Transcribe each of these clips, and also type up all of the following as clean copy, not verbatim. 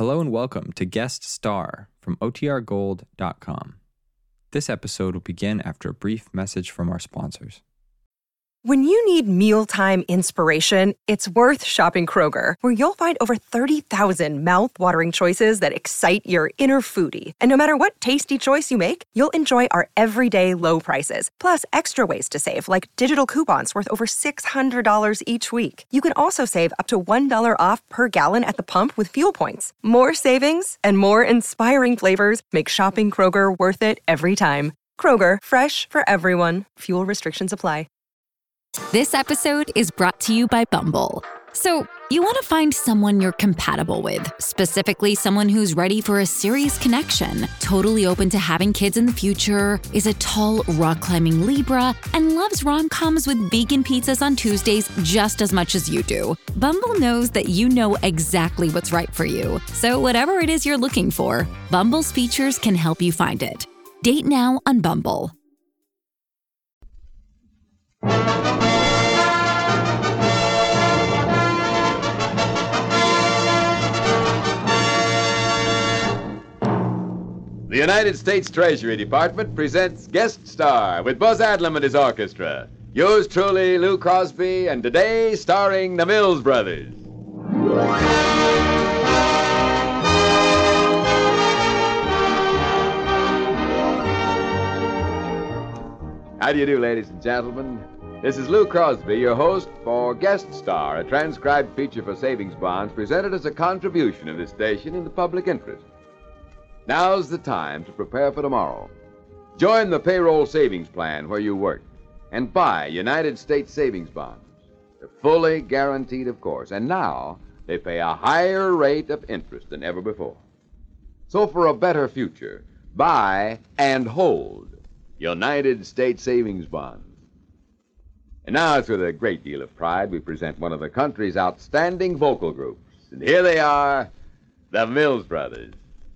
Hello and welcome to Guest Star from OTRGold.com. This episode will begin after a brief message from our sponsors. When you need mealtime inspiration, it's worth shopping Kroger, where you'll find over 30,000 mouth-watering choices that excite your inner foodie. And no matter what tasty choice you make, you'll enjoy our everyday low prices, plus extra ways to save, like digital coupons worth over $600 each week. You can also save up to $1 off per gallon at the pump with fuel points. More savings and more inspiring flavors make shopping Kroger worth it every time. Kroger, fresh for everyone. Fuel restrictions apply. This episode is brought to you by Bumble. So, you want to find someone you're compatible with, specifically someone who's ready for a serious connection, totally open to having kids in the future, is a tall, rock-climbing Libra, and loves rom-coms with vegan pizzas on Tuesdays just as much as you do. Bumble knows that you know exactly what's right for you. So whatever it is you're looking for, Bumble's features can help you find it. Date now on Bumble. The United States Treasury Department presents Guest Star with Buzz Adlam and his orchestra. Yours truly, Lou Crosby, and today starring the Mills Brothers. How do you do, ladies and gentlemen? This is Lou Crosby, your host for Guest Star, a transcribed feature for savings bonds presented as a contribution of this station in the public interest. Now's the time to prepare for tomorrow. Join the payroll savings plan where you work and buy United States savings bonds. They're fully guaranteed, of course, and now they pay a higher rate of interest than ever before. So for a better future, buy and hold United States savings bonds. And now it's with a great deal of pride we present one of the country's outstanding vocal groups. And here they are, the Mills Brothers.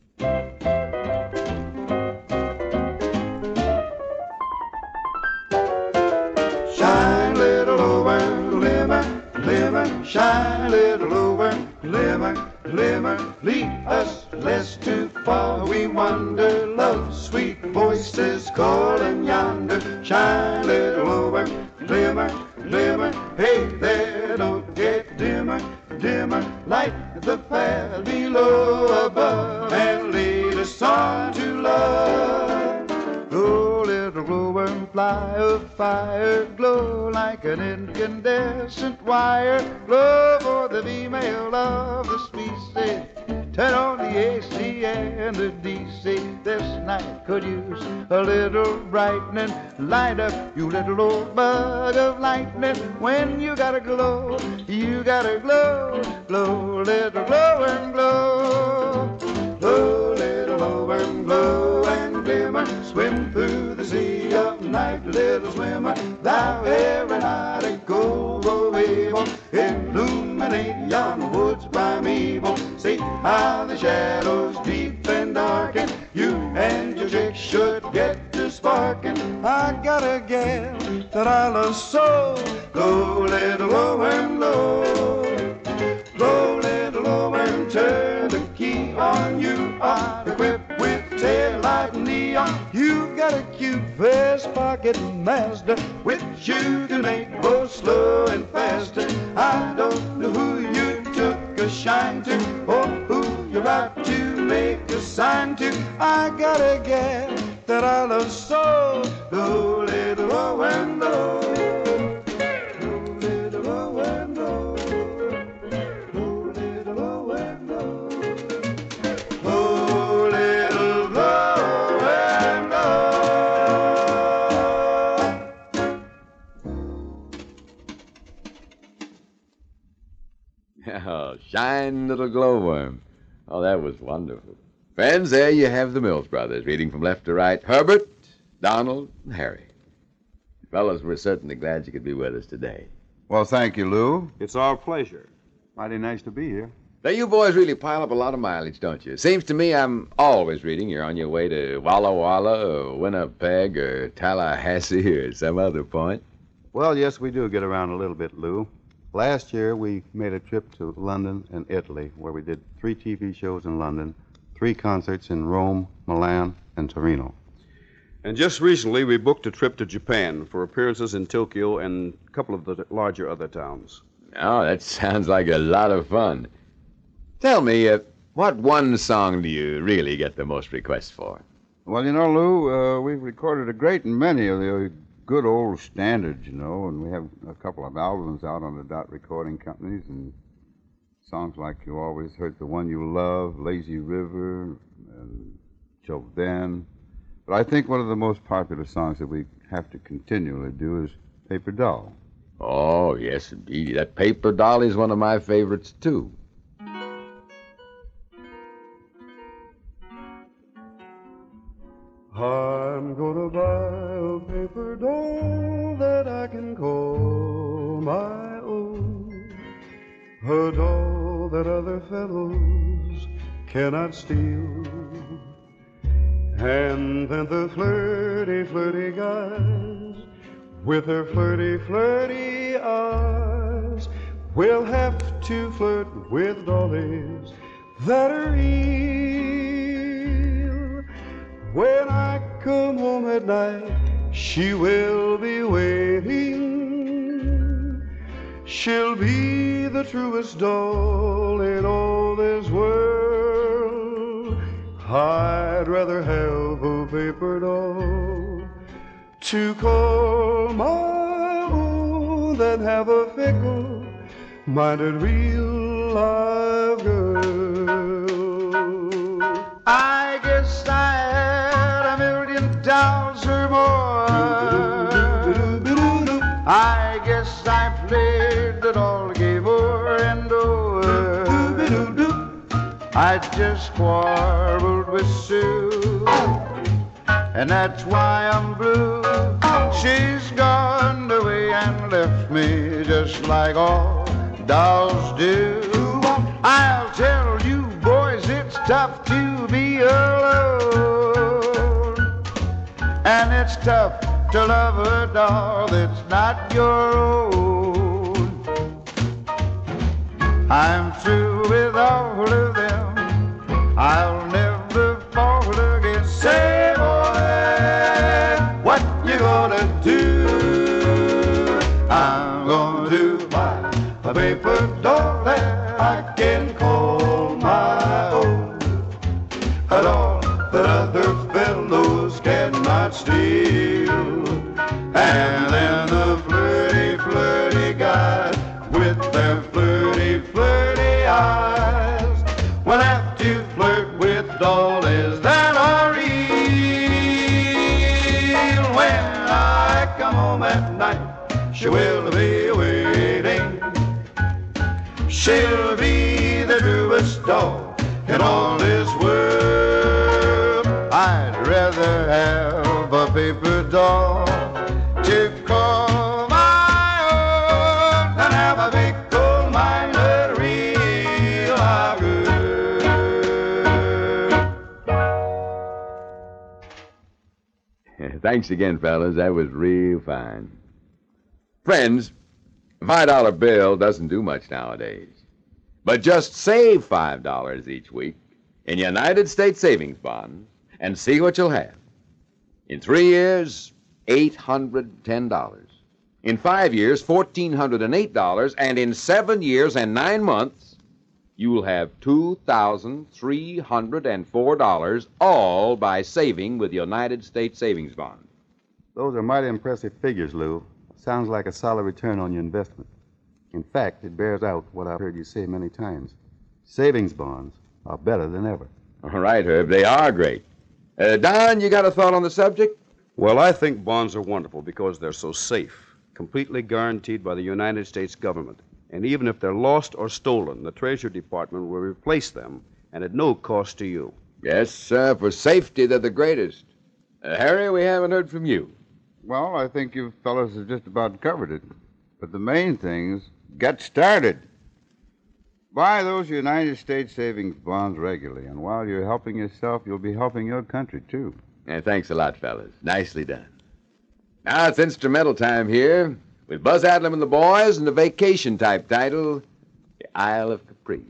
Shine, little over, glimmer, glimmer, shine, little over, glimmer, glimmer, lead us less too far. We wander, love, sweet voices calling yonder. Shine, little over, glimmer, glimmer, hey there, don't get dimmer, dimmer, light the path below, above, and lead us on to love. Oh, little glowworm, fly of fire, glow like an incandescent wire, glow for the female of the species. Turn on the AC and the DC. This night could use a little brightening. Light up, you little old bug of lightning. When you gotta glow, you gotta glow. Glow, little glow and glow. Glow, little glow and glow and glimmer. Swim through the sea of night, little swimmer. Thou aeronautical able, illuminate yon woods primeval. See how the shadows deep and darken. You and your chick should get to sparking. I got a gal that I love so. Go, little glow and glow. Go, little glow and turn the key on. You are equipped with tail light neon. You've got a cute vest pocket master, which you can make both slow and faster. I don't know who you took a shine to, or who you're out to make a sign to. I got a gal that I love so. Go, little glow and glow. Go, little glow and glow. Go, little glow and glow. Go, little glow and glow. Oh, shine, little glowworm. Oh, that was wonderful. Friends, there you have the Mills Brothers, reading from left to right. Herbert, Donald, and Harry. Fellows, we're certainly glad you could be with us today. Well, thank you, Lou. It's our pleasure. Mighty nice to be here. Now, you boys really pile up a lot of mileage, don't you? Seems to me I'm always reading you're on your way to Walla Walla or Winnipeg or Tallahassee or some other point. Well, yes, we do get around a little bit, Lou. Last year, we made a trip to London and Italy, where we did 3 TV shows in London, 3 concerts in Rome, Milan, and Torino. And just recently, we booked a trip to Japan for appearances in Tokyo and a couple of the larger other towns. Oh, that sounds like a lot of fun. Tell me, what one song do you really get the most requests for? Well, you know, Lou, we've recorded a great many of the good old standards, you know, and we have a couple of albums out on the Dot Recording Companies, and songs like You Always Hurt the One You Love, Lazy River, and Till Then. But I think one of the most popular songs that we have to continually do is Paper Doll. Oh, yes, indeed. That Paper Doll is one of my favorites, too. I'm gonna buy a paper doll that I can call my own, a doll that other fellows cannot steal. And then the flirty, flirty guys with their flirty, flirty eyes will have to flirt with dollies that are real. When I come home at night, she will be waiting. She'll be the truest doll in all this world. I'd rather have a paper doll to call my own than have a fickle-minded real live girl. I guess I had a million dolls or more. I guess I played the doll game over and over. I just quarreled with Sue, and that's why I'm blue. She's gone away and left me just like all dolls do. I'll tell you boys, it's tough to be alone, and it's tough to love a doll that's not your own. I'm through with all of them. I'll never fall again. Say, boy, what you gonna do? I'm gonna buy a paper doll that I can call my own, a doll that other fellows cannot steal. And then the flirty, flirty guys with their flirty, flirty eyes will have to flirt with dollies that are real. When I come home at night, she will be waiting. She'll be the truest doll in all this world. I'd rather have a paper doll to call my own than have a fickle-minded real live girl. Thanks again, fellas. That was real fine. Friends, a $5 bill doesn't do much nowadays. But just save $5 each week in United States savings bonds and see what you'll have. In 3 years, $810. In 5 years, $1,408. And in 7 years and 9 months, you'll have $2,304, all by saving with United States savings bonds. Those are mighty impressive figures, Lou. Sounds like a solid return on your investment. In fact, it bears out what I've heard you say many times. Savings bonds are better than ever. All right, Herb, they are great. Don, you got a thought on the subject? Well, I think bonds are wonderful because they're so safe, completely guaranteed by the United States government. And even if they're lost or stolen, the Treasury Department will replace them, and at no cost to you. Yes, for safety, they're the greatest. Harry, we haven't heard from you. Well, I think you fellows have just about covered it. But the main thing is, get started. Buy those United States savings bonds regularly, and while you're helping yourself, you'll be helping your country, too. Thanks a lot, fellas. Nicely done. Now it's instrumental time here with Buzz Adlam and the boys and the vacation-type title, The Isle of Capri.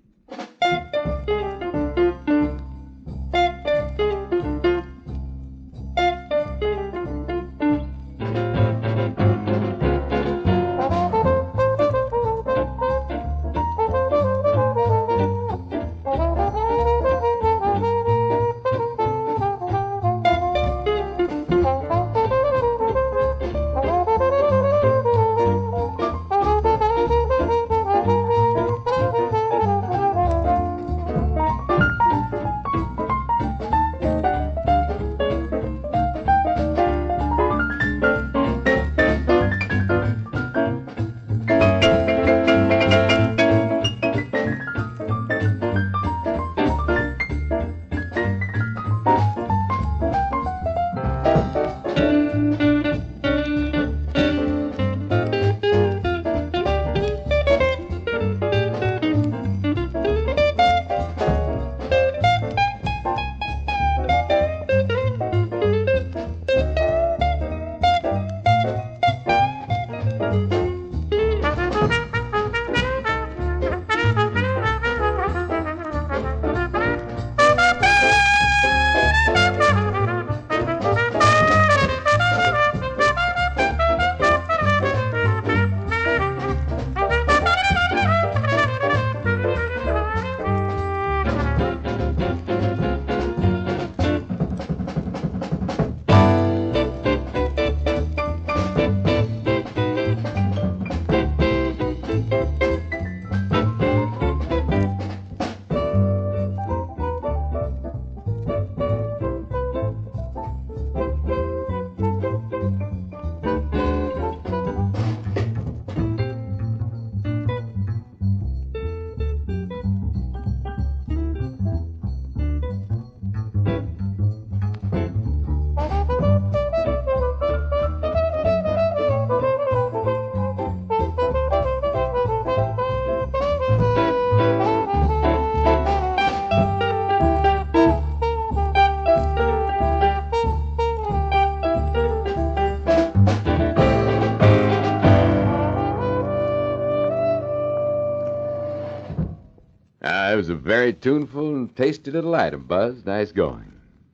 It was a very tuneful and tasty little item, Buzz. Nice going.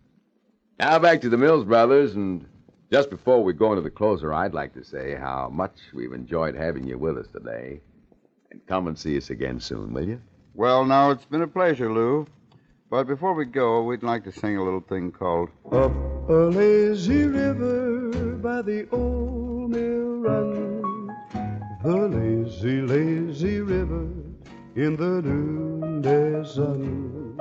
Now back to the Mills Brothers, and just before we go into the closer, I'd like to say how much we've enjoyed having you with us today. And come and see us again soon, will you? Well, now, it's been a pleasure, Lou. But before we go, we'd like to sing a little thing called Up a lazy river by the old mill run, the lazy, lazy river in the noonday sun,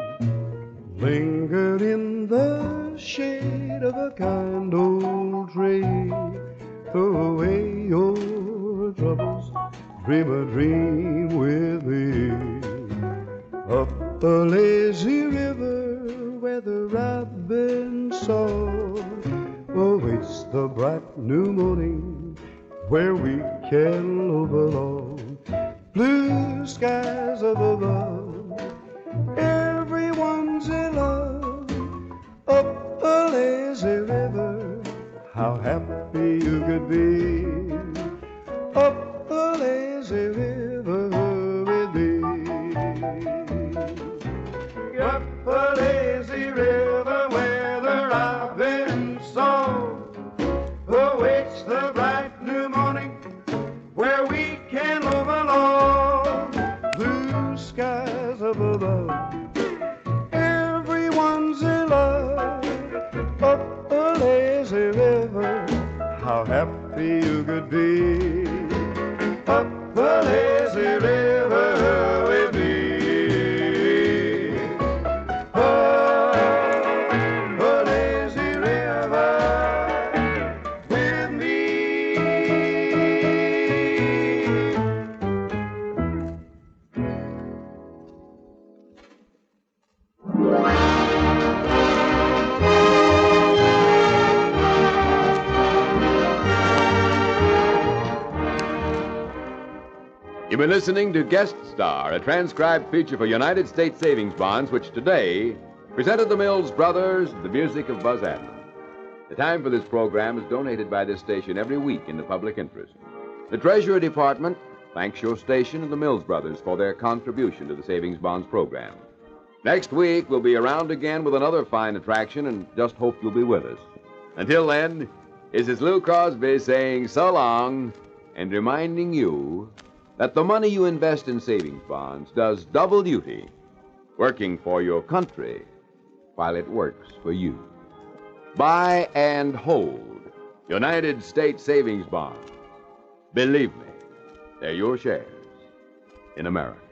lingered in the shade of a kind old tree. Throw away your troubles, dream a dream with me. Up a lazy river where the robin song awaits the bright new morning, where we can love along. Blue skies up above, everyone's in love. Up a lazy river, how happy you could be. Up a lazy river with me. Up a lazy river where the robin song awaits the bright new morning, where we can love along. Blue skies up above, everyone's in love. Up a lazy river, how happy you could be. Up a lazy river with me. Up a lazy river with me. You've been listening to Guest Star, a transcribed feature for United States Savings Bonds, which today presented the Mills Brothers, the music of Buzz Adlam. The time for this program is donated by this station every week in the public interest. The Treasury Department thanks your station and the Mills Brothers for their contribution to the Savings Bonds program. Next week, we'll be around again with another fine attraction and just hope you'll be with us. Until then, this is Lou Crosby saying so long and reminding you that the money you invest in savings bonds does double duty, working for your country while it works for you. Buy and hold United States savings bonds. Believe me, they're your shares in America.